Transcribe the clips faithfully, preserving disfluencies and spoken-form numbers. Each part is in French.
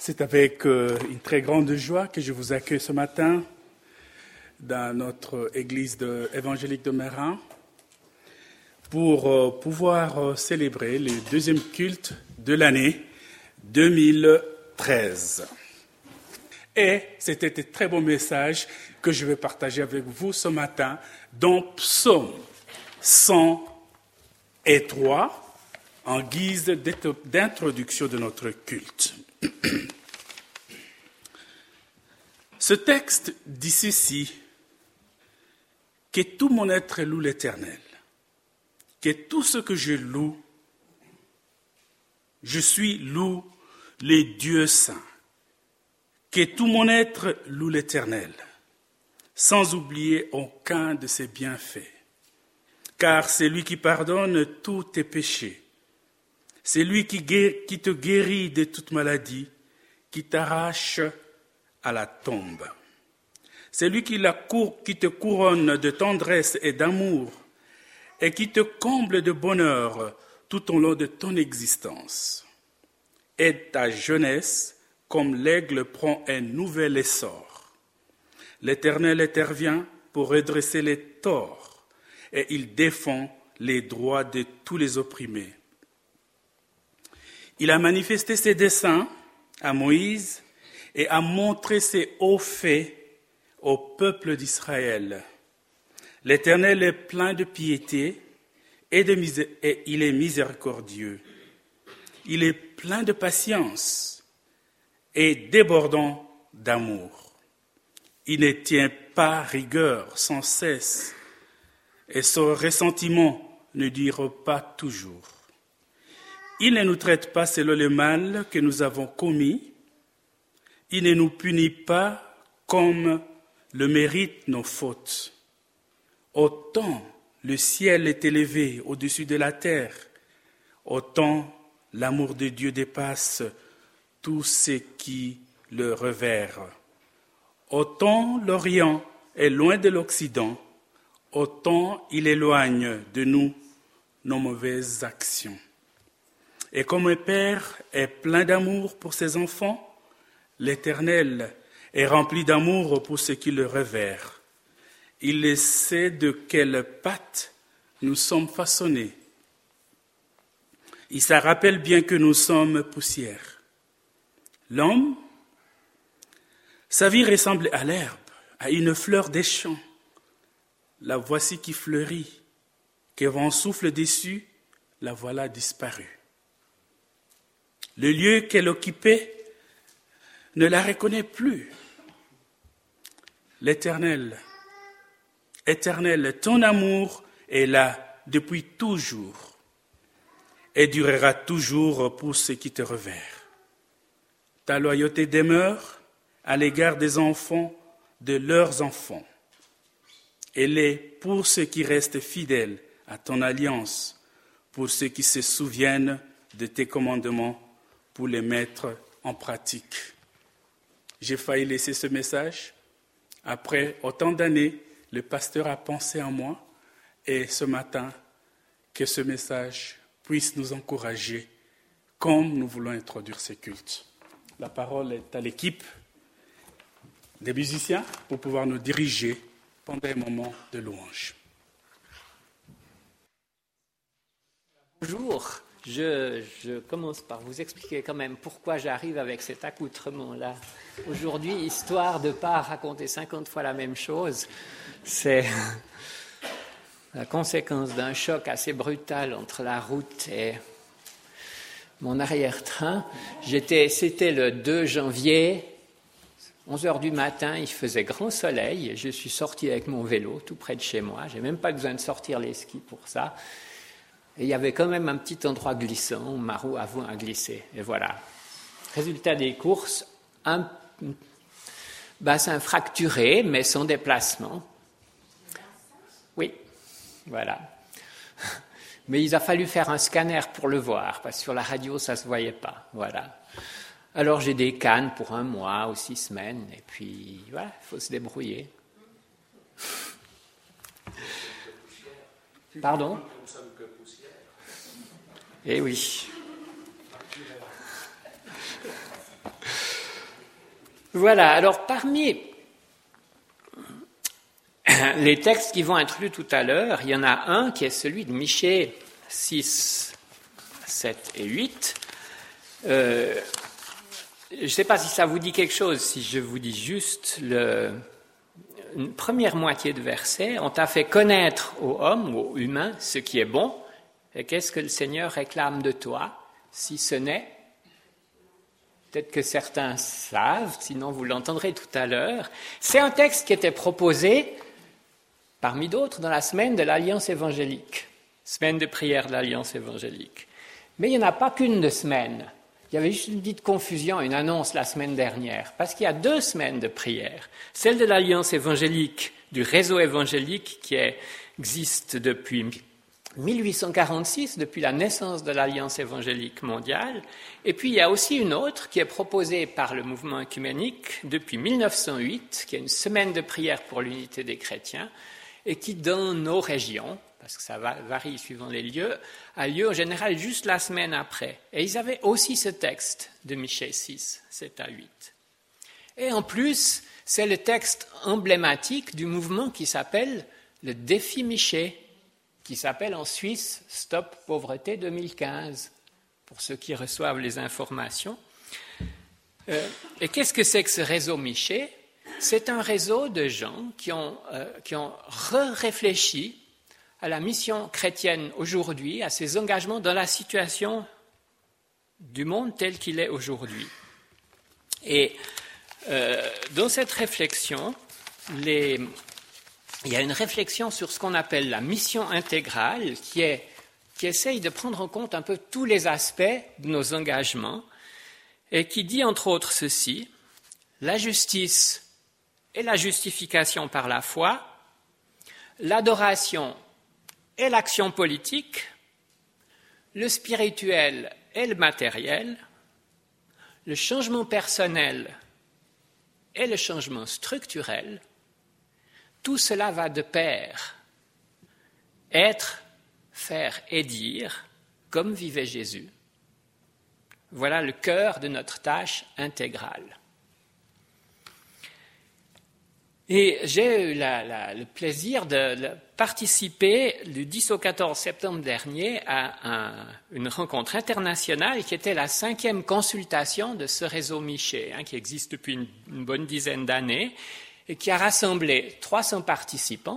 C'est avec euh, une très grande joie que je vous accueille ce matin dans notre église de, évangélique de Meyrin pour euh, pouvoir euh, célébrer le deuxième culte de l'année deux mille treize. Et c'était un très beau message que je vais partager avec vous ce matin dans Psaume cent trois en guise d'introduction de notre culte. Ce texte dit ceci: que tout mon être loue l'Éternel, que tout ce que je loue, je suis loue les dieux saints, que tout mon être loue l'Éternel, sans oublier aucun de ses bienfaits. Car c'est lui qui pardonne tous tes péchés, c'est lui qui, guérit, qui te guérit de toute maladie, qui t'arrache à la tombe. C'est lui qui, la cour, qui te couronne de tendresse et d'amour et qui te comble de bonheur tout au long de ton existence. Et ta jeunesse, comme l'aigle, prend un nouvel essor. L'Éternel intervient pour redresser les torts et il défend les droits de tous les opprimés. Il a manifesté ses desseins à Moïse et a montré ses hauts faits au peuple d'Israël. L'Éternel est plein de piété et, de misé- et il est miséricordieux. Il est plein de patience et débordant d'amour. Il ne tient pas rigueur sans cesse et son ressentiment ne dure pas toujours. Il ne nous traite pas selon le mal que nous avons commis. Il ne nous punit pas comme le méritent nos fautes. Autant le ciel est élevé au-dessus de la terre, autant l'amour de Dieu dépasse tout ce qui le revers. Autant l'Orient est loin de l'Occident, autant il éloigne de nous nos mauvaises actions. Et comme un père est plein d'amour pour ses enfants, l'Éternel est rempli d'amour pour ceux qui le révèrent. Il sait de quelle pâte nous sommes façonnés. Il se rappelle bien que nous sommes poussière. L'homme, sa vie ressemble à l'herbe, à une fleur des champs. La voici qui fleurit, que vent souffle dessus, la voilà disparue. Le lieu qu'elle occupait ne la reconnaît plus. L'Éternel, Éternel, ton amour est là depuis toujours et durera toujours pour ceux qui te révèrent. Ta loyauté demeure à l'égard des enfants de leurs enfants. Elle est pour ceux qui restent fidèles à ton alliance, pour ceux qui se souviennent de tes commandements, pour les mettre en pratique. J'ai failli laisser ce message. Après autant d'années, le pasteur a pensé en moi et ce matin, que ce message puisse nous encourager comme nous voulons introduire ce culte. La parole est à l'équipe des musiciens pour pouvoir nous diriger pendant un moment de louange. Bonjour. Je, je commence par vous expliquer quand même pourquoi j'arrive avec cet accoutrement-là aujourd'hui, histoire de ne pas raconter cinquante fois la même chose. C'est la conséquence d'un choc assez brutal entre la route et mon arrière-train. J'étais, c'était le deux janvier, onze heures du matin, il faisait grand soleil. Je suis sorti avec mon vélo tout près de chez moi. Je n'ai même pas besoin de sortir les skis pour ça. Et il y avait quand même un petit endroit glissant où ma roue a voulu glisser. Et voilà. Résultat des courses, un bassin fracturé, mais sans déplacement. Oui, voilà. Mais il a fallu faire un scanner pour le voir, parce que sur la radio, ça ne se voyait pas. Voilà. Alors j'ai des cannes pour un mois ou six semaines, et puis voilà, il faut se débrouiller. Pardon ? Eh oui. Voilà, alors parmi les textes qui vont être lus tout à l'heure, il y en a un qui est celui de Michée six, sept et huit. Euh, je ne sais pas si ça vous dit quelque chose, si je vous dis juste le, une première moitié de verset. On t'a fait connaître aux hommes, aux humains, ce qui est bon. Et qu'est-ce que le Seigneur réclame de toi, si ce n'est, peut-être que certains savent, sinon vous l'entendrez tout à l'heure, c'est un texte qui était proposé parmi d'autres dans la semaine de l'Alliance évangélique, semaine de prière de l'Alliance évangélique. Mais il n'y en a pas qu'une de semaine. Il y avait juste une petite confusion, une annonce la semaine dernière, parce qu'il y a deux semaines de prière. Celle de l'Alliance évangélique, du réseau évangélique qui est, existe depuis mille huit cent quarante-six, depuis la naissance de l'Alliance évangélique mondiale. Et puis il y a aussi une autre qui est proposée par le mouvement œcuménique depuis mille neuf cent huit, qui est une semaine de prière pour l'unité des chrétiens, et qui, dans nos régions, parce que ça varie suivant les lieux, a lieu en général juste la semaine après. Et ils avaient aussi ce texte de Michée six, sept à huit. Et en plus, c'est le texte emblématique du mouvement qui s'appelle le défi Michée, qui s'appelle en Suisse Stop Pauvreté deux mille quinze, pour ceux qui reçoivent les informations. Euh, et qu'est-ce que c'est que ce réseau Michée ? C'est un réseau de gens qui ont, euh, qui ont réfléchi à la mission chrétienne aujourd'hui, à ses engagements dans la situation du monde tel qu'il est aujourd'hui. Et euh, dans cette réflexion, les, il y a une réflexion sur ce qu'on appelle la mission intégrale qui, est, qui essaye de prendre en compte un peu tous les aspects de nos engagements et qui dit entre autres ceci: la justice et la justification par la foi, l'adoration et l'action politique, le spirituel et le matériel, le changement personnel et le changement structurel, tout cela va de pair. Être, faire et dire, comme vivait Jésus. Voilà le cœur de notre tâche intégrale. Et j'ai eu la, la, le plaisir de, de participer du dix au quatorze septembre dernier à un, une rencontre internationale qui était la cinquième consultation de ce réseau Michée, hein, qui existe depuis une, une bonne dizaine d'années et qui a rassemblé trois cents participants.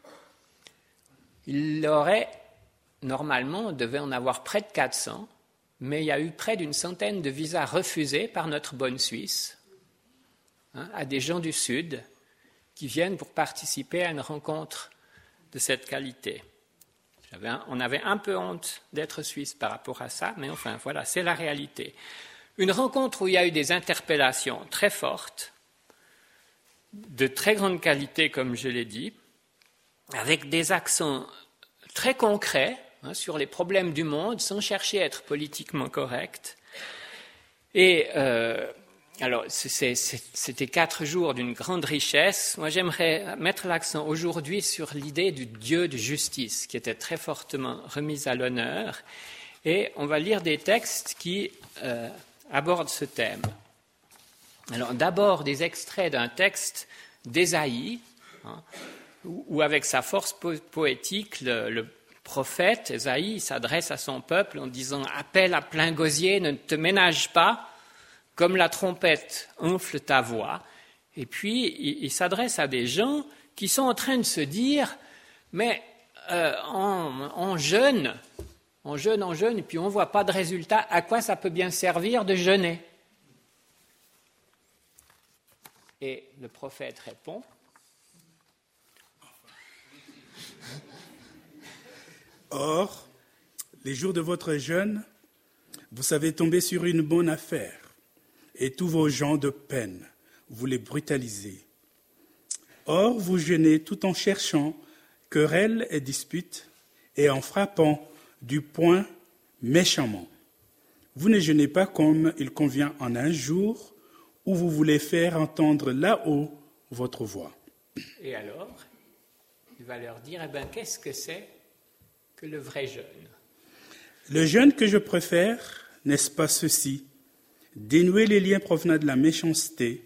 Il aurait, normalement, on devait en avoir près de quatre cents, mais il y a eu près d'une centaine de visas refusés par notre bonne Suisse, hein, à des gens du Sud qui viennent pour participer à une rencontre de cette qualité. J'avais un, on avait un peu honte d'être Suisse par rapport à ça, mais enfin, voilà, c'est la réalité. Une rencontre où il y a eu des interpellations très fortes, de très grande qualité, comme je l'ai dit, avec des accents très concrets, hein, sur les problèmes du monde, sans chercher à être politiquement correct. Et... Euh, Alors, c'est, c'est, c'était quatre jours d'une grande richesse. Moi, j'aimerais mettre l'accent aujourd'hui sur l'idée du Dieu de justice, qui était très fortement remise à l'honneur. Et on va lire des textes qui euh, abordent ce thème. Alors, d'abord, des extraits d'un texte d'Ésaïe, hein, où, où, avec sa force po- poétique, le, le prophète Ésaïe s'adresse à son peuple en disant « Appelle à plein gosier, ne te ménage pas ». Comme la trompette enfle ta voix, et puis il, il s'adresse à des gens qui sont en train de se dire, mais euh, on, on jeûne, on jeûne, on jeûne, et puis on ne voit pas de résultat, à quoi ça peut bien servir de jeûner ? Et le prophète répond, Or, les jours de votre jeûne, vous savez tomber sur une bonne affaire. Et tous vos gens de peine, vous les brutalisez. Or, vous jeûnez tout en cherchant querelles et disputes, et en frappant du poing méchamment. Vous ne jeûnez pas comme il convient en un jour, où vous voulez faire entendre là-haut votre voix. Et alors, il va leur dire, eh bien, qu'est-ce que c'est que le vrai jeûne ? Le jeûne que je préfère, n'est-ce pas ceci ? Dénouer les liens provenant de la méchanceté,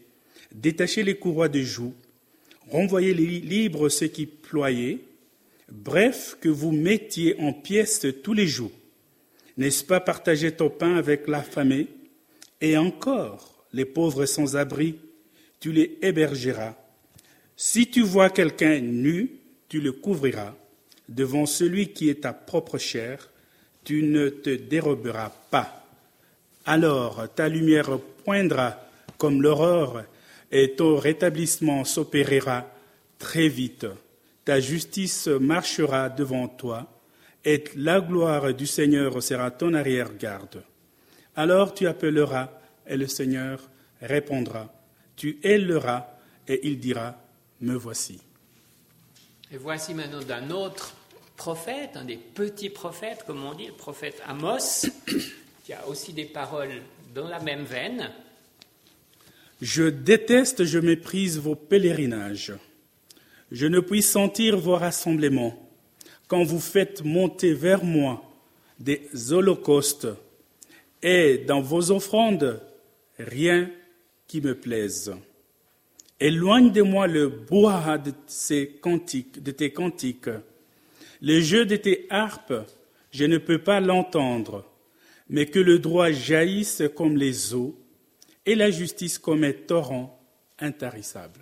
détachez les courroies de joug, renvoyez libres ceux qui ployaient, bref, que vous mettiez en pièces tous les jours. N'est-ce pas partager ton pain avec l'affamé? Et encore, les pauvres sans abri, tu les hébergeras. Si tu vois quelqu'un nu, tu le couvriras. Devant celui qui est ta propre chair, tu ne te déroberas pas. Alors ta lumière poindra comme l'aurore et ton rétablissement s'opérera très vite. Ta justice marchera devant toi et la gloire du Seigneur sera ton arrière-garde. Alors tu appelleras et le Seigneur répondra. Tu héleras et il dira, me voici. Et voici maintenant d'un autre prophète, un des petits prophètes, comme on dit, le prophète Amos, qui a aussi des paroles dans la même veine. Je déteste, je méprise vos pèlerinages. Je ne puis sentir vos rassemblements. Quand vous faites monter vers moi des holocaustes et dans vos offrandes, rien qui me plaise. Éloigne de moi le brouhaha de, ces cantiques, de tes cantiques. Le jeu de tes harpes, je ne peux pas l'entendre, mais que le droit jaillisse comme les eaux et la justice comme un torrent intarissable.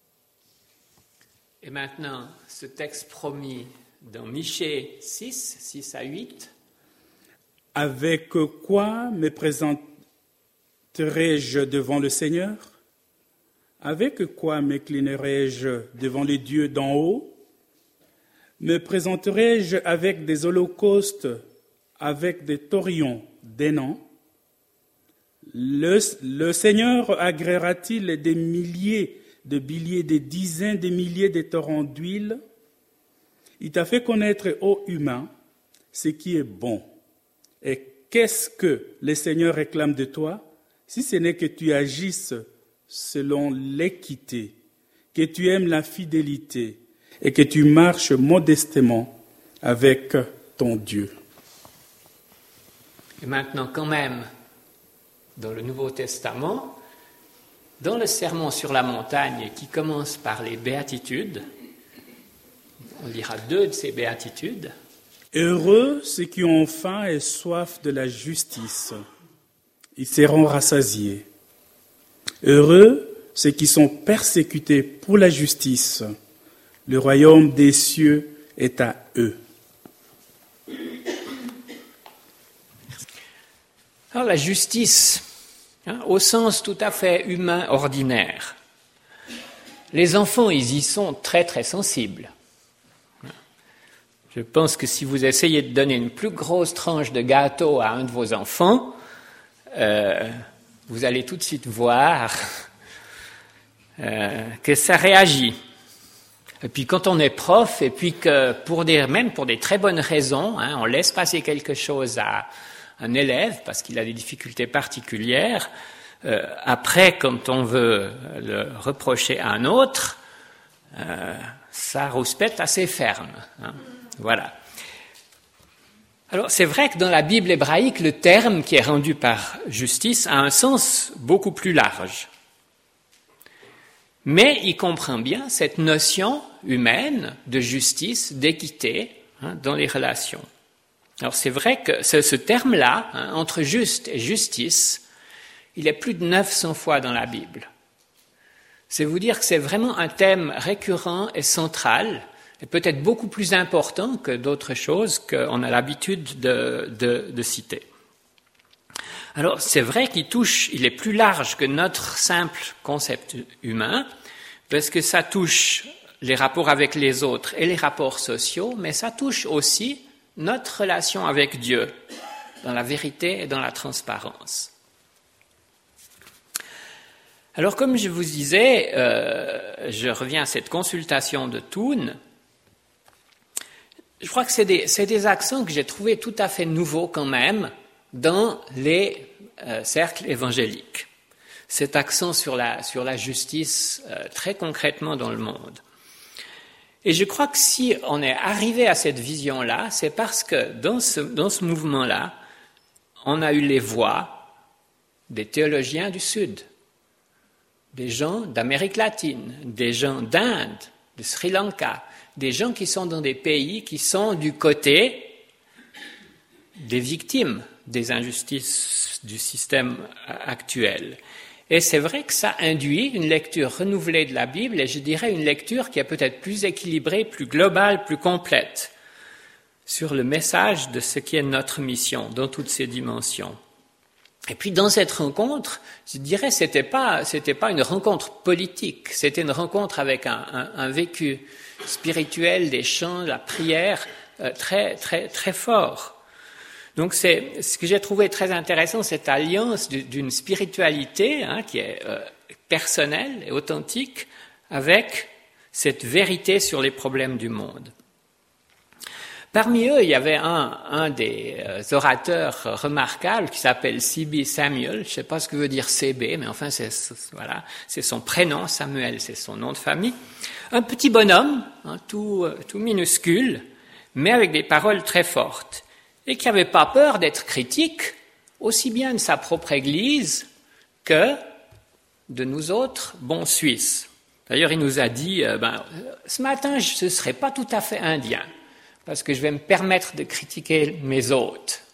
Et maintenant, ce texte promis dans Michée six, six à huit. Avec quoi me présenterai-je devant le Seigneur? Avec quoi m'inclinerai-je devant les dieux d'en haut? Me présenterai-je avec des holocaustes, avec des taurions d'ainans? Le, le Seigneur agréera-t-il des milliers de billets, des dizaines de milliers de torrents d'huile? Il t'a fait connaître, ô humain, ce qui est bon. Et qu'est-ce que le Seigneur réclame de toi, si ce n'est que tu agisses selon l'équité, que tu aimes la fidélité et que tu marches modestement avec ton Dieu. Et maintenant, quand même, dans le Nouveau Testament, dans le Sermon sur la montagne qui commence par les béatitudes, on lira deux de ces béatitudes. Heureux ceux qui ont faim et soif de la justice, ils seront rassasiés. Heureux ceux qui sont persécutés pour la justice, le royaume des cieux est à eux. Alors la justice, hein, au sens tout à fait humain, ordinaire. Les enfants, ils y sont très très sensibles. Je pense que si vous essayez de donner une plus grosse tranche de gâteau à un de vos enfants, euh, vous allez tout de suite voir euh, que ça réagit. Et puis quand on est prof, et puis que pour des, même pour des très bonnes raisons, hein, on laisse passer quelque chose à un élève parce qu'il a des difficultés particulières, euh, après quand on veut le reprocher à un autre, euh, ça rouspète assez ferme. Hein. Voilà. Alors, c'est vrai que dans la Bible hébraïque, le terme qui est rendu par justice a un sens beaucoup plus large. Mais il comprend bien cette notion humaine de justice, d'équité, hein, dans les relations. Alors, c'est vrai que ce, ce terme-là, hein, entre juste et justice, il est plus de neuf cents fois dans la Bible. C'est vous dire que c'est vraiment un thème récurrent et central, et peut-être beaucoup plus important que d'autres choses qu'on a l'habitude de, de, de citer. Alors, c'est vrai qu'il touche, il est plus large que notre simple concept humain, parce que ça touche les rapports avec les autres et les rapports sociaux, mais ça touche aussi notre relation avec Dieu, dans la vérité et dans la transparence. Alors, comme je vous disais, euh, je reviens à cette consultation de Thun. Je crois que c'est des, c'est des accents que j'ai trouvés tout à fait nouveaux quand même dans les euh, cercles évangéliques. Cet accent sur la, sur la justice euh, très concrètement dans le monde. Et je crois que si on est arrivé à cette vision-là, c'est parce que dans ce, dans ce mouvement-là, on a eu les voix des théologiens du Sud, des gens d'Amérique latine, des gens d'Inde, de Sri Lanka, des gens qui sont dans des pays qui sont du côté des victimes des injustices du système actuel. Et c'est vrai que ça induit une lecture renouvelée de la Bible, et je dirais une lecture qui est peut-être plus équilibrée, plus globale, plus complète, sur le message de ce qui est notre mission, dans toutes ses dimensions. Et puis dans cette rencontre, je dirais que c'était pas, c'était pas une rencontre politique, c'était une rencontre avec un, un, un vécu spirituel, des chants, la prière, euh, très, très, très fort. Donc c'est ce que j'ai trouvé très intéressant, cette alliance d'une spiritualité hein, qui est euh, personnelle et authentique avec cette vérité sur les problèmes du monde. Parmi eux, il y avait un, un des orateurs remarquables qui s'appelle C B Samuel. Je ne sais pas ce que veut dire C B, mais enfin c'est voilà, c'est son prénom. Samuel, c'est son nom de famille. Un petit bonhomme, hein, tout, tout minuscule, mais avec des paroles très fortes, et qui n'avait pas peur d'être critique, aussi bien de sa propre Église que de nous autres bons Suisses. D'ailleurs, il nous a dit, euh, ben, ce matin, je ne serai pas tout à fait indien, parce que je vais me permettre de critiquer mes hôtes.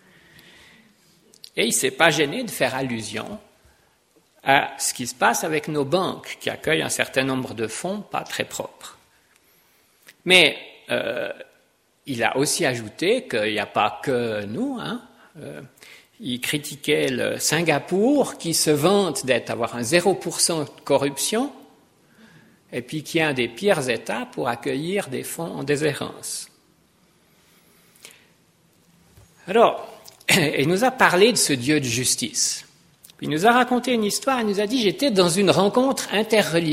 Et il ne s'est pas gêné de faire allusion à ce qui se passe avec nos banques, qui accueillent un certain nombre de fonds pas très propres. Mais euh, il a aussi ajouté qu'il n'y a pas que nous. Hein. Euh, il critiquait le Singapour, qui se vante d'être avoir un zéro pour cent de corruption, et puis qui est un des pires États pour accueillir des fonds en déshérence. Alors, il nous a parlé de ce Dieu de justice. Il nous a raconté une histoire, il nous a dit « J'étais dans une rencontre interreligieuse »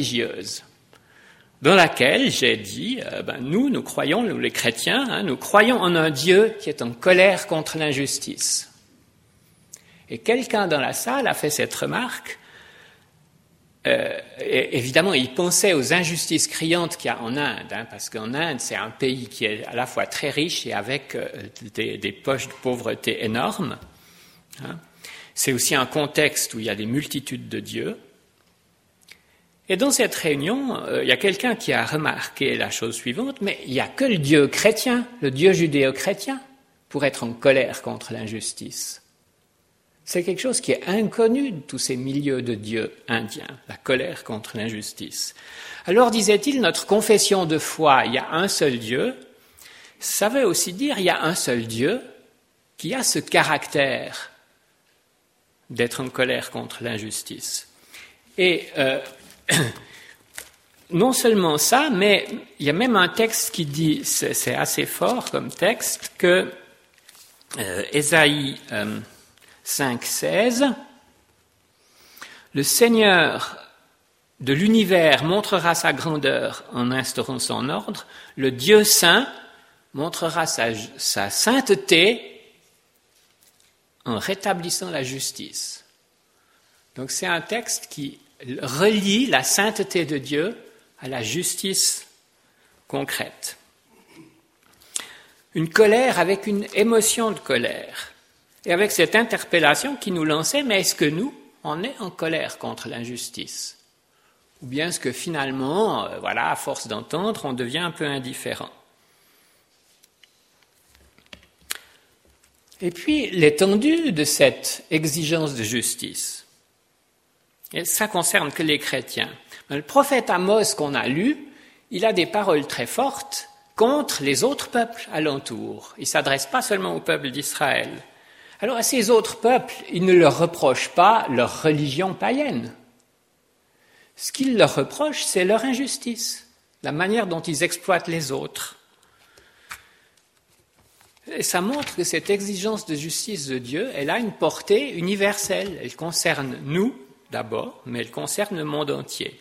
dans laquelle j'ai dit euh, ben, « Nous, nous croyons, nous les chrétiens, hein, nous croyons en un Dieu qui est en colère contre l'injustice. » Et quelqu'un dans la salle a fait cette remarque. Euh, et évidemment, il pensait aux injustices criantes qu'il y a en Inde, hein, parce qu'en Inde, c'est un pays qui est à la fois très riche et avec euh, des, des poches de pauvreté énormes. Hein. C'est aussi un contexte où il y a des multitudes de dieux. Et dans cette réunion, euh, il y a quelqu'un qui a remarqué la chose suivante, mais il n'y a que le Dieu chrétien, le Dieu judéo-chrétien, pour être en colère contre l'injustice. C'est quelque chose qui est inconnu de tous ces milieux de dieux indiens, la colère contre l'injustice. Alors, disait-il, notre confession de foi, il y a un seul Dieu, ça veut aussi dire il y a un seul Dieu qui a ce caractère d'être en colère contre l'injustice. Et euh, non seulement ça, mais il y a même un texte qui dit, c'est, c'est assez fort comme texte, que euh, Ésaïe euh, cinq seize, le Seigneur de l'univers montrera sa grandeur en instaurant son ordre, le Dieu saint montrera sa, sa sainteté en rétablissant la justice. Donc c'est un texte qui relie la sainteté de Dieu à la justice concrète. Une colère avec une émotion de colère. Et avec cette interpellation qui nous lançait, mais est-ce que nous, on est en colère contre l'injustice? Ou bien est-ce que finalement, euh, voilà, à force d'entendre, on devient un peu indifférent? Et puis, l'étendue de cette exigence de justice, et ça concerne que les chrétiens. Le prophète Amos qu'on a lu, il a des paroles très fortes contre les autres peuples alentours. Il ne s'adresse pas seulement au peuple d'Israël. Alors à ces autres peuples, il ne leur reproche pas leur religion païenne. Ce qu'il leur reproche, c'est leur injustice, la manière dont ils exploitent les autres. Et ça montre que cette exigence de justice de Dieu, elle a une portée universelle. Elle concerne nous, d'abord, mais elle concerne le monde entier.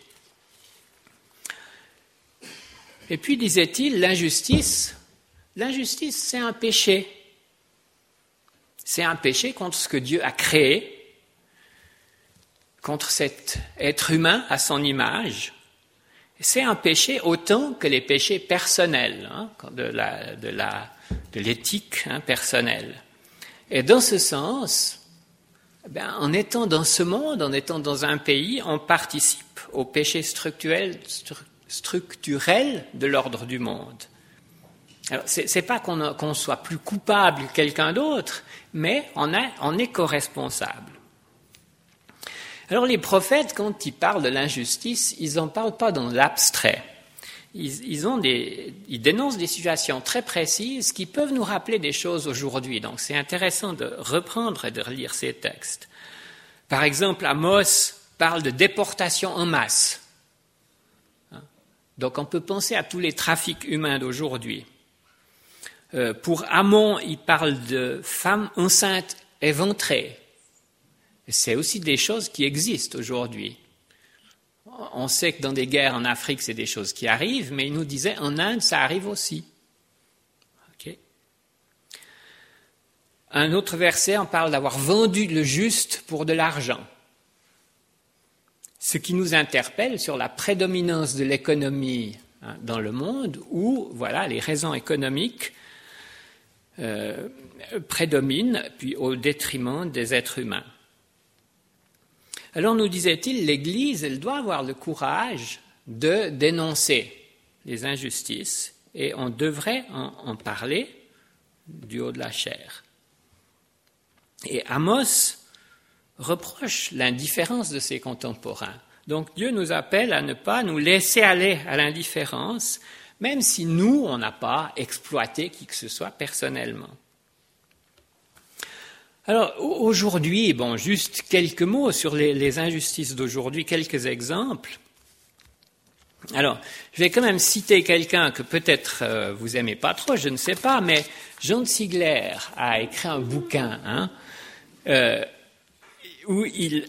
Et puis, disait-il, l'injustice, l'injustice, c'est un péché. C'est un péché contre ce que Dieu a créé, contre cet être humain à son image. C'est un péché autant que les péchés personnels, hein, de, la, de, la, de l'éthique hein, personnelle. Et dans ce sens, Ben, en étant dans ce monde, en étant dans un pays, on participe au péché structurel, stru- structurel de l'ordre du monde. Alors, c'est, c'est pas qu'on, a, qu'on soit plus coupable que quelqu'un d'autre, mais on, a, on est co-responsable. Alors, les prophètes, quand ils parlent de l'injustice, ils n'en parlent pas dans l'abstrait. Ils, ils, ont des, ils dénoncent des situations très précises qui peuvent nous rappeler des choses aujourd'hui. Donc, c'est intéressant de reprendre et de relire ces textes. Par exemple, Amos parle de déportation en masse. Donc, on peut penser à tous les trafics humains d'aujourd'hui. Euh, pour Amon, il parle de femmes enceintes éventrées. C'est aussi des choses qui existent aujourd'hui. On sait que dans des guerres en Afrique, c'est des choses qui arrivent, mais il nous disait en Inde, ça arrive aussi. Okay. Un autre verset, on parle d'avoir vendu le juste pour de l'argent. Ce qui nous interpelle sur la prédominance de l'économie hein, dans le monde, où voilà, les raisons économiques euh, prédominent, puis au détriment des êtres humains. Alors, nous disait-il, l'Église, elle doit avoir le courage de dénoncer les injustices et on devrait en, en parler du haut de la chair. Et Amos reproche l'indifférence de ses contemporains. Donc, Dieu nous appelle à ne pas nous laisser aller à l'indifférence, même si nous, on n'a pas exploité qui que ce soit personnellement. Alors, aujourd'hui, bon, juste quelques mots sur les, les injustices d'aujourd'hui, quelques exemples. Alors, je vais quand même citer quelqu'un que peut-être euh, vous aimez pas trop, je ne sais pas, mais Jean de Sigler a écrit un bouquin hein, euh, où il,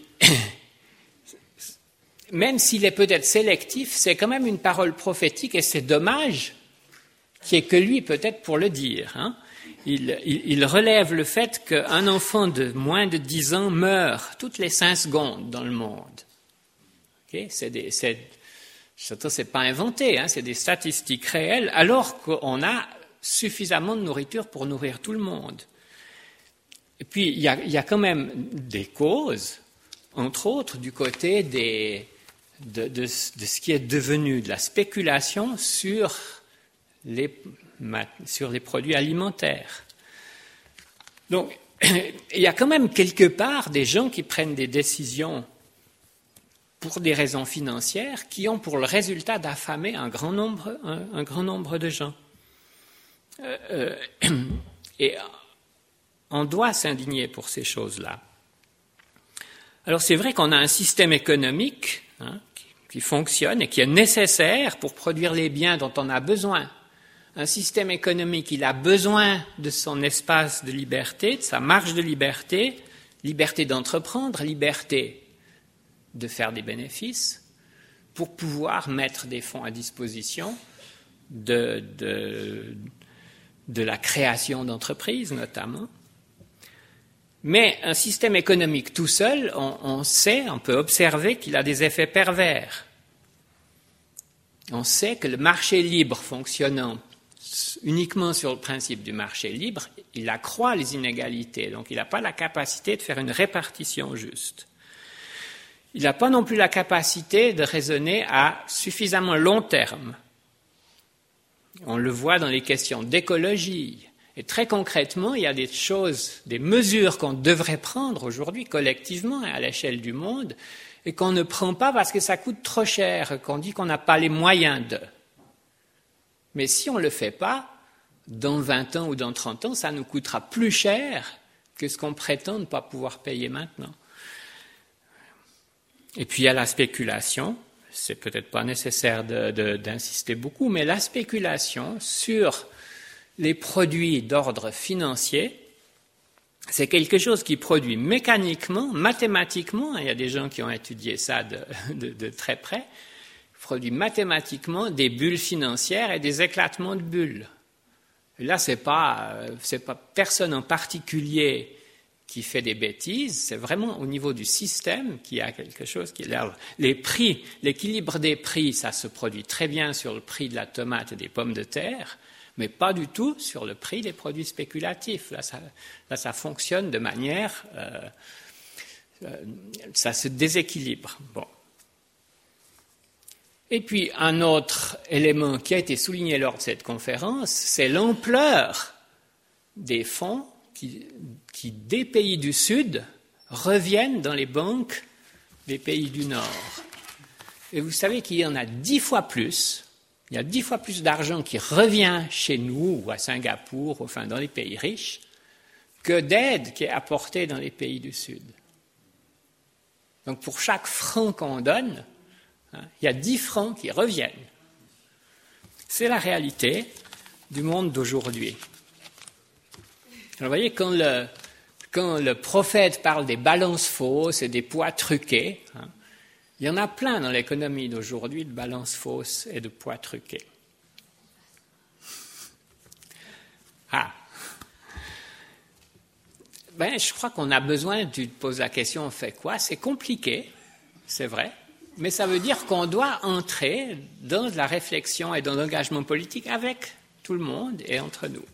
même s'il est peut-être sélectif, c'est quand même une parole prophétique et c'est dommage qu'il n'y ait que lui peut-être pour le dire, hein. Il, il, il relève le fait qu'un enfant de moins de dix ans meurt toutes les cinq secondes dans le monde. Okay? C'est des, c'est, ça, c'est pas inventé, hein, c'est des statistiques réelles, alors qu'on a suffisamment de nourriture pour nourrir tout le monde. Et puis, il y a, il y a quand même des causes, entre autres, du côté des, de, de, de ce qui est devenu de la spéculation sur les sur les produits alimentaires. Donc, il y a quand même quelque part des gens qui prennent des décisions pour des raisons financières qui ont pour le résultat d'affamer un grand nombre, un, un grand nombre de gens. Euh, euh, et on doit s'indigner pour ces choses-là. Alors, c'est vrai qu'on a un système économique hein, qui, qui fonctionne et qui est nécessaire pour produire les biens dont on a besoin. Un système économique, il a besoin de son espace de liberté, de sa marge de liberté, liberté d'entreprendre, liberté de faire des bénéfices, pour pouvoir mettre des fonds à disposition de, de, de la création d'entreprises, notamment. Mais un système économique tout seul, on, on sait, on peut observer qu'il a des effets pervers. On sait que le marché libre fonctionnant uniquement sur le principe du marché libre, il accroît les inégalités, donc il n'a pas la capacité de faire une répartition juste. Il n'a pas non plus la capacité de raisonner à suffisamment long terme. On le voit dans les questions d'écologie. Et très concrètement, il y a des choses, des mesures qu'on devrait prendre aujourd'hui collectivement à l'échelle du monde et qu'on ne prend pas parce que ça coûte trop cher, qu'on dit qu'on n'a pas les moyens de. Mais si on ne le fait pas, dans vingt ans ou dans trente ans, ça nous coûtera plus cher que ce qu'on prétend ne pas pouvoir payer maintenant. Et puis il y a la spéculation, c'est peut-être pas nécessaire de, de, d'insister beaucoup, mais la spéculation sur les produits d'ordre financier, c'est quelque chose qui produit mécaniquement, mathématiquement, il y a des gens qui ont étudié ça de, de, de très près, produit mathématiquement des bulles financières et des éclatements de bulles. Et là, c'est pas, c'est pas personne en particulier qui fait des bêtises, c'est vraiment au niveau du système qu'il y a quelque chose qui est là. Les prix, l'équilibre des prix, ça se produit très bien sur le prix de la tomate et des pommes de terre, mais pas du tout sur le prix des produits spéculatifs. Là, ça, là, ça fonctionne de manière euh, ça se déséquilibre. Bon. Et puis, un autre élément qui a été souligné lors de cette conférence, c'est l'ampleur des fonds qui, qui, des pays du Sud, reviennent dans les banques des pays du Nord. Et vous savez qu'il y en a dix fois plus, il y a dix fois plus d'argent qui revient chez nous, ou à Singapour, enfin dans les pays riches, que d'aide qui est apportée dans les pays du Sud. Donc, pour chaque franc qu'on donne, il y a dix francs qui reviennent. C'est la réalité du monde d'aujourd'hui. Alors, vous voyez, quand le, quand le prophète parle des balances fausses et des poids truqués, hein, il y en a plein dans l'économie d'aujourd'hui de balances fausses et de poids truqués. Ah. Ben, je crois qu'on a besoin, tu te poses la question, on fait quoi? C'est compliqué, c'est vrai. Mais ça veut dire qu'on doit entrer dans la réflexion et dans l'engagement politique avec tout le monde et entre nous.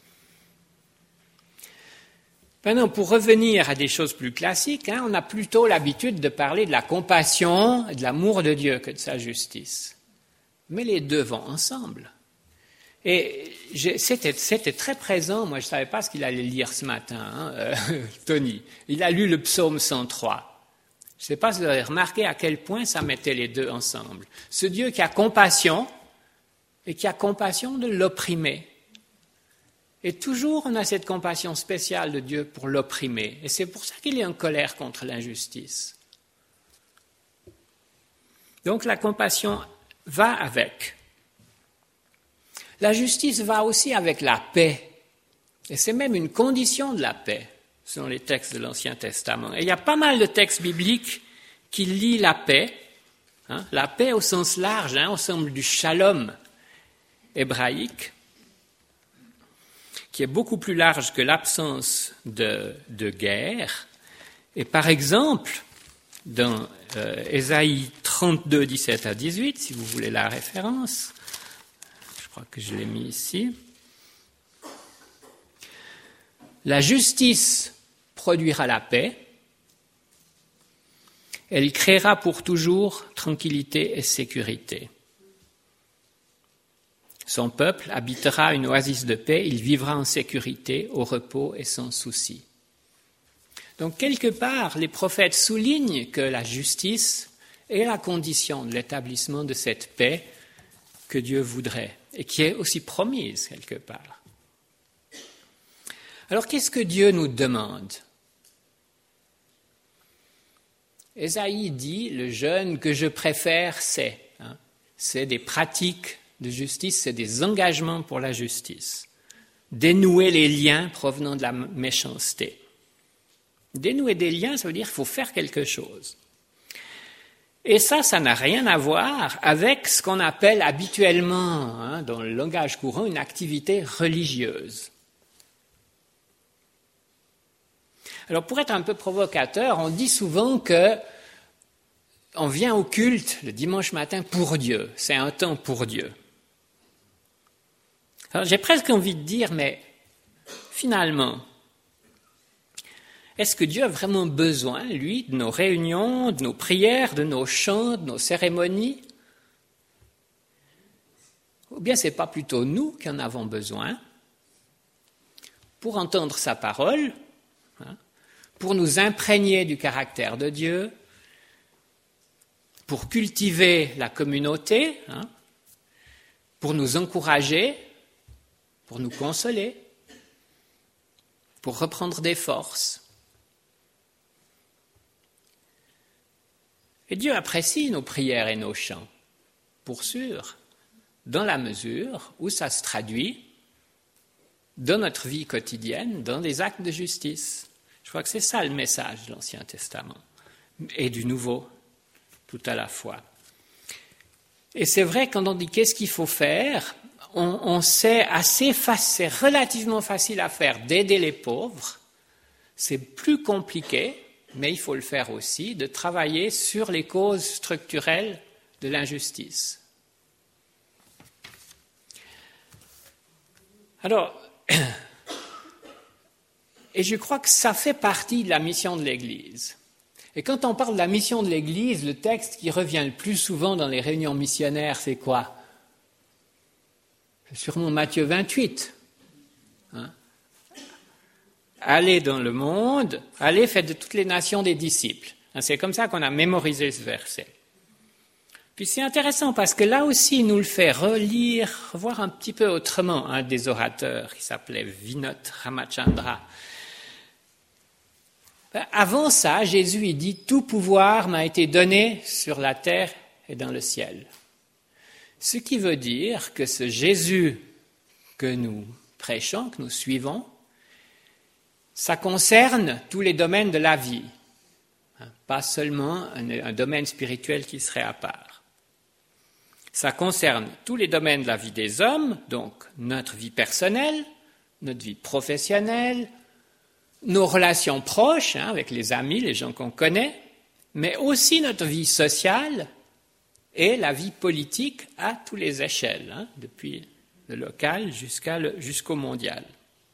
Maintenant, pour revenir à des choses plus classiques, hein, on a plutôt l'habitude de parler de la compassion et de l'amour de Dieu que de sa justice. Mais les deux vont ensemble. Et c'était, c'était très présent, moi je ne savais pas ce qu'il allait lire ce matin, hein, euh, Tony. Il a lu le psaume cent trois. Je ne sais pas si vous avez remarqué à quel point ça mettait les deux ensemble. Ce Dieu qui a compassion et qui a compassion de l'opprimé. Et toujours on a cette compassion spéciale de Dieu pour l'opprimé. Et c'est pour ça qu'il est en colère contre l'injustice. Donc la compassion va avec. La justice va aussi avec la paix. Et c'est même une condition de la paix, selon les textes de l'Ancien Testament. Et il y a pas mal de textes bibliques qui lient la paix, hein, la paix au sens large, hein, au sens du shalom hébraïque, qui est beaucoup plus large que l'absence de, de guerre. Et par exemple, dans euh, Ésaïe trente-deux, dix-sept à dix-huit, si vous voulez la référence, je crois que je l'ai mis ici. La justice produira la paix, elle créera pour toujours tranquillité et sécurité. Son peuple habitera une oasis de paix, il vivra en sécurité, au repos et sans souci. Donc, quelque part, les prophètes soulignent que la justice est la condition de l'établissement de cette paix que Dieu voudrait et qui est aussi promise quelque part. Alors, qu'est-ce que Dieu nous demande? Ésaïe dit, le jeûne que je préfère, c'est, hein, c'est des pratiques de justice, c'est des engagements pour la justice. Dénouer les liens provenant de la méchanceté. Dénouer des liens, ça veut dire qu'il faut faire quelque chose. Et ça, ça n'a rien à voir avec ce qu'on appelle habituellement, hein, dans le langage courant, une activité religieuse. Alors, pour être un peu provocateur, on dit souvent que on vient au culte le dimanche matin pour Dieu. C'est un temps pour Dieu. Alors, j'ai presque envie de dire, mais finalement, est-ce que Dieu a vraiment besoin, lui, de nos réunions, de nos prières, de nos chants, de nos cérémonies? Ou bien ce n'est pas plutôt nous qui en avons besoin pour entendre sa parole, hein, pour nous imprégner du caractère de Dieu, pour cultiver la communauté, hein, pour nous encourager, pour nous consoler, pour reprendre des forces. Et Dieu apprécie nos prières et nos chants, pour sûr, dans la mesure où ça se traduit dans notre vie quotidienne, dans des actes de justice. Je crois que c'est ça le message de l'Ancien Testament et du Nouveau, tout à la fois. Et c'est vrai, quand on dit qu'est-ce qu'il faut faire, on, on sait assez facile, c'est relativement facile à faire d'aider les pauvres. C'est plus compliqué, mais il faut le faire aussi, de travailler sur les causes structurelles de l'injustice. Alors, et je crois que ça fait partie de la mission de l'Église. Et quand on parle de la mission de l'Église, le texte qui revient le plus souvent dans les réunions missionnaires, c'est quoi? C'est sûrement Matthieu vingt-huit. Hein? Allez dans le monde, allez, faites de toutes les nations des disciples. C'est comme ça qu'on a mémorisé ce verset. Puis c'est intéressant parce que là aussi, il nous le fait relire, voir un petit peu autrement, un des orateurs qui s'appelait Vinod Ramachandra. Avant ça, Jésus il dit « Tout pouvoir m'a été donné sur la terre et dans le ciel ». Ce qui veut dire que ce Jésus que nous prêchons, que nous suivons, ça concerne tous les domaines de la vie, pas seulement un, un domaine spirituel qui serait à part. Ça concerne tous les domaines de la vie des hommes, donc notre vie personnelle, notre vie professionnelle, nos relations proches, hein, avec les amis, les gens qu'on connaît, mais aussi notre vie sociale et la vie politique à toutes les échelles, hein, depuis le local jusqu'à le, jusqu'au mondial.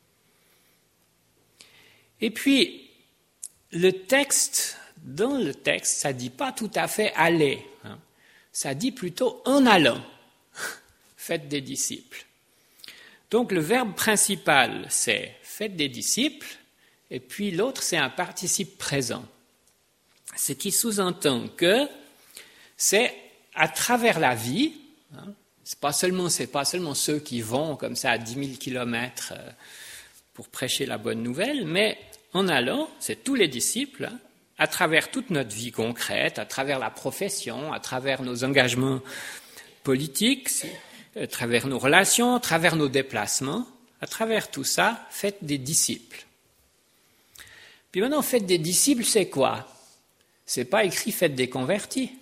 Et puis, le texte, dans le texte, ça ne dit pas tout à fait « aller hein ». Ça dit plutôt « en allant ». Faites des disciples. Donc, le verbe principal, c'est « faites des disciples ». Et puis l'autre, c'est un participe présent. Ce qui sous-entend que c'est à travers la vie, hein, c'est pas seulement, c'est pas seulement ceux qui vont comme ça à dix mille kilomètres pour prêcher la bonne nouvelle, mais en allant, c'est tous les disciples, hein, à travers toute notre vie concrète, à travers la profession, à travers nos engagements politiques, à travers nos relations, à travers nos déplacements, à travers tout ça, faites des disciples. Puis maintenant, faites des disciples, c'est quoi? C'est pas écrit faites des convertis.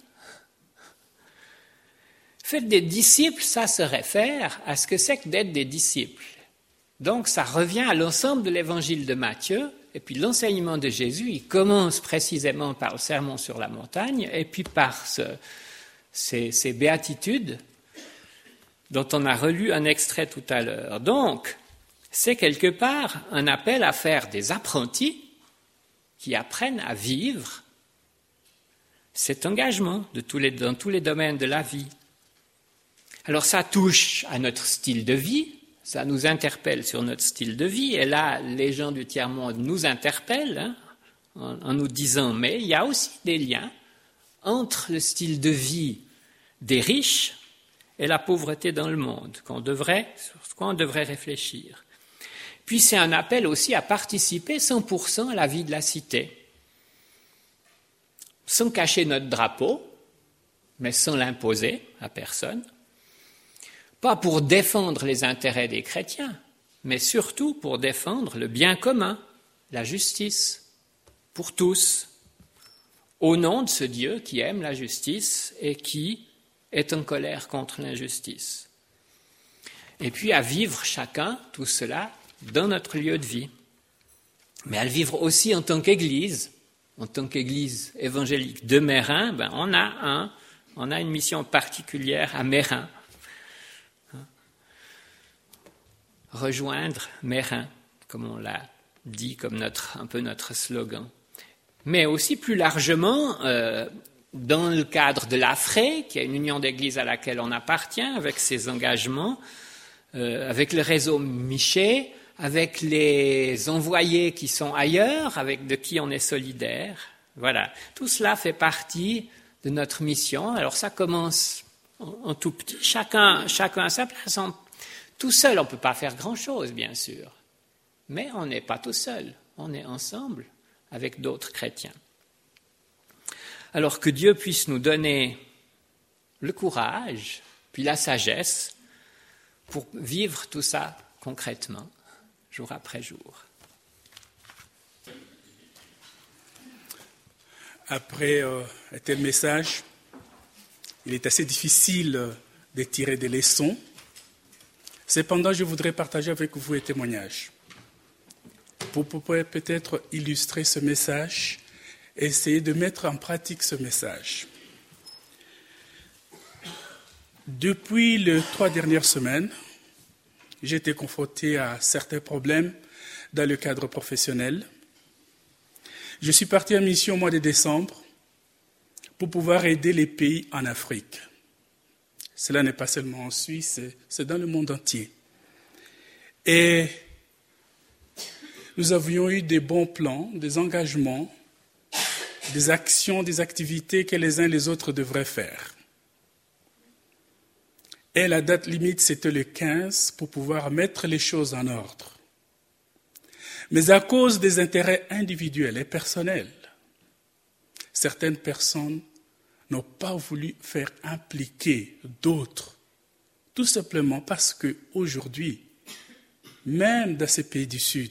Faites des disciples, ça se réfère à ce que c'est que d'être des disciples. Donc, ça revient à l'ensemble de l'évangile de Matthieu, et puis l'enseignement de Jésus, il commence précisément par le sermon sur la montagne, et puis par ce, ces, ces béatitudes dont on a relu un extrait tout à l'heure. Donc, c'est quelque part un appel à faire des apprentis qui apprennent à vivre cet engagement de tous les, dans tous les domaines de la vie. Alors ça touche à notre style de vie, ça nous interpelle sur notre style de vie, et là, les gens du tiers-monde nous interpellent hein, en, en nous disant, mais il y a aussi des liens entre le style de vie des riches et la pauvreté dans le monde, qu'on devrait, sur quoi on devrait réfléchir. Puis c'est un appel aussi à participer cent pour cent à la vie de la cité, sans cacher notre drapeau, mais sans l'imposer à personne, pas pour défendre les intérêts des chrétiens, mais surtout pour défendre le bien commun, la justice, pour tous, au nom de ce Dieu qui aime la justice et qui est en colère contre l'injustice. Et puis à vivre chacun tout cela dans notre lieu de vie, mais à le vivre aussi en tant qu'Église, en tant qu'Église évangélique de Meyrin, ben on a un, on a une mission particulière à Meyrin. Rejoindre Meyrin, comme on l'a dit, comme notre, un peu notre slogan. Mais aussi plus largement, euh, dans le cadre de l'Afré, qui est une union d'églises à laquelle on appartient, avec ses engagements, euh, avec le réseau Miché, avec les envoyés qui sont ailleurs, avec de qui on est solidaire. Voilà, tout cela fait partie de notre mission. Alors ça commence en, en tout petit, chacun, chacun à sa place. En, tout seul, on ne peut pas faire grand-chose, bien sûr, mais on n'est pas tout seul, on est ensemble avec d'autres chrétiens. Alors que Dieu puisse nous donner le courage, puis la sagesse pour vivre tout ça concrètement, jour après jour. Après euh, un tel message, il est assez difficile de tirer des leçons. Cependant, je voudrais partager avec vous un témoignage pour pouvoir peut-être illustrer ce message et essayer de mettre en pratique ce message. Depuis les trois dernières semaines, j'ai été confronté à certains problèmes dans le cadre professionnel. Je suis parti en mission au mois de décembre pour pouvoir aider les pays en Afrique. Cela n'est pas seulement en Suisse, c'est dans le monde entier. Et nous avions eu des bons plans, des engagements, des actions, des activités que les uns et les autres devraient faire. Et la date limite, c'était le quinze pour pouvoir mettre les choses en ordre. Mais à cause des intérêts individuels et personnels, certaines personnes n'ont pas voulu faire impliquer d'autres, tout simplement parce qu'aujourd'hui, même dans ces pays du Sud,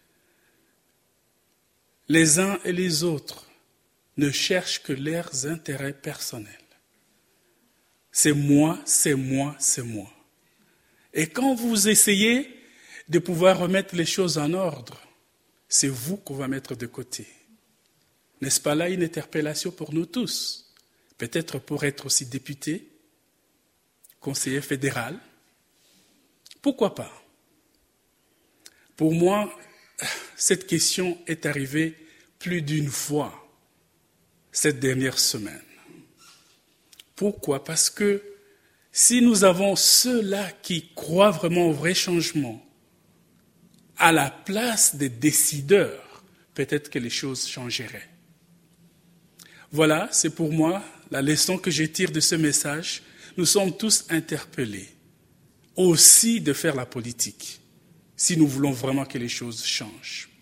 les uns et les autres ne cherchent que leurs intérêts personnels. C'est moi, c'est moi, c'est moi. Et quand vous essayez de pouvoir remettre les choses en ordre, c'est vous qu'on va mettre de côté. N'est-ce pas là une interpellation pour nous tous? Peut-être pour être aussi député, conseiller fédéral. Pourquoi pas? Pour moi, cette question est arrivée plus d'une fois cette dernière semaine. Pourquoi? Parce que si nous avons ceux-là qui croient vraiment au vrai changement à la place des décideurs, peut-être que les choses changeraient. Voilà, c'est pour moi la leçon que je tire de ce message. Nous sommes tous interpellés aussi de faire la politique, si nous voulons vraiment que les choses changent.